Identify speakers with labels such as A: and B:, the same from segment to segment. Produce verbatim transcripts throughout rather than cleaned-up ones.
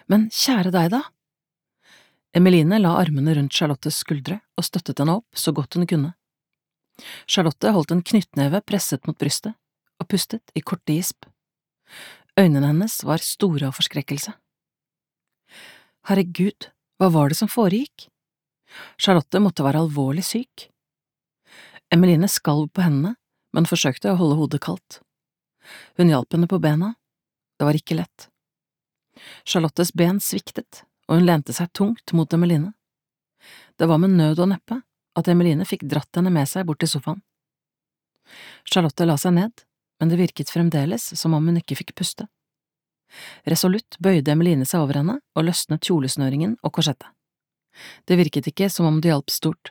A: Men kjære deg da? Emeline la armene rundt Charlottes skuldre og støttet henne opp så godt hun kunne. Charlotte holdt en knyttneve presset mot brystet og pustet i korte gisp. Øynene hennes var store av forskrekkelse. Herregud, hva var det som foregikk? Charlotte måtte være alvorlig syk. Emeline skalv på hendene, men forsøkte å holde hodet kaldt. Hun hjalp henne på bena. Det var ikke lett. Charlottes ben sviktet, og hun lente seg tungt mot Emeline. Det var med nød og neppe at Emeline fikk dratt henne med seg bort til sofaen. Charlotte la seg ned, men det virket fremdeles som om hun ikke fikk puste. Resolutt bøyde Emeline seg over henne og løsnet kjolesnøringen og korsettet. Det virket ikke som om det hjalp stort.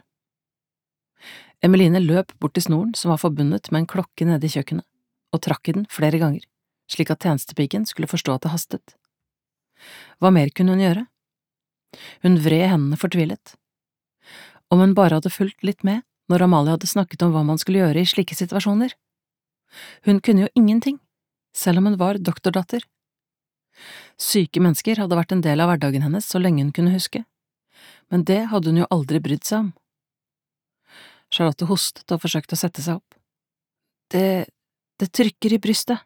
A: Emeline løp bort til snoren som var forbundet med en klokke nede i kjøkkenet, og trakk i den flere ganger, slik at tjenestepiken skulle forstå at det hastet. Hva mer kunne hun gjøre? Hun vred hendene fortvilet. Om hun bare hadde fulgt litt med når Amalie hadde snakket om hva man skulle gjøre i slike situasjoner. Hun kunne jo ingenting, selv om hun var doktordatter. Syke mennesker hadde vært en del av hverdagen hennes så lenge hun kunne huske, men det hadde hun jo aldri brydd seg om. Charlotte hostet og forsøkte å sette seg opp. Det… det trykker i brystet.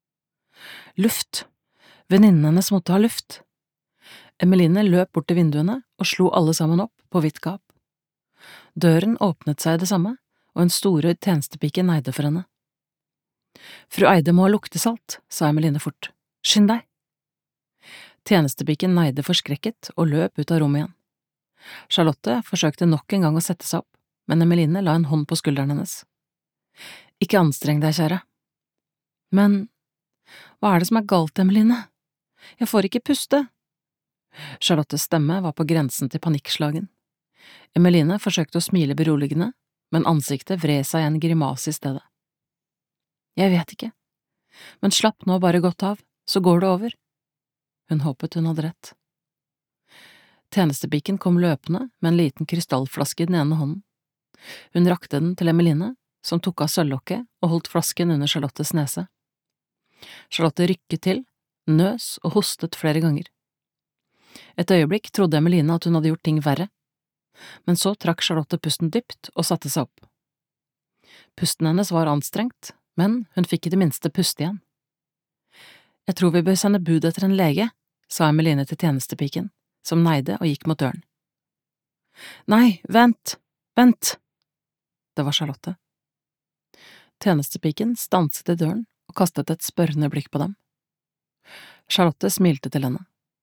A: Luft. Venninnen hennes måtte ha luft. Emeline løp bort til vinduene og slo alle sammen opp på vidt gap. Døren åpnet seg i det samme, og en store tjenestepike neide for henne. Fru Eide må ha luktesalt, sa Emeline fort. Skynd deg! Tjenestepiken neide forskrekket og løp ut av rommet igjen. Charlotte forsøkte nok en gang å sette seg opp, men Emeline la en hånd på skulderen hennes. Ikke anstreng deg, kjære. Men hva er det som er galt, Emeline? Jeg får ikke puste. Charlottes stemme var på grensen til panikkslagen. Emeline forsøkte å smile beroligende, men ansiktet vred seg i en grimase i stedet. Jeg vet ikke, men slapp nå bare godt av, så går det over. Hun håpet hun hadde rett. Tjenestepiken kom løpende med en liten krystallflaske i den ene hånden. Hun rakte den til Emeline, som tok av sølvlokket og holdt flasken under Charlottes nese. Charlotte rykket til, nøs og hostet flere ganger. Et øyeblikk trodde Emeline at hun hadde gjort ting verre, men så trakk Charlotte pusten dypt og satte seg opp. Pusten hennes var anstrengt, men hun fikk i det minste puste igjen. Jeg tror vi bør sende bud etter en lege, sa Emeline til tjenestepiken, som neide og gikk mot døren. Nei, vent, vent! Det var Charlotte. Tjenestepiken stanset i døren og kastet et spørrende blikk på dem. Charlotte smilte til henne.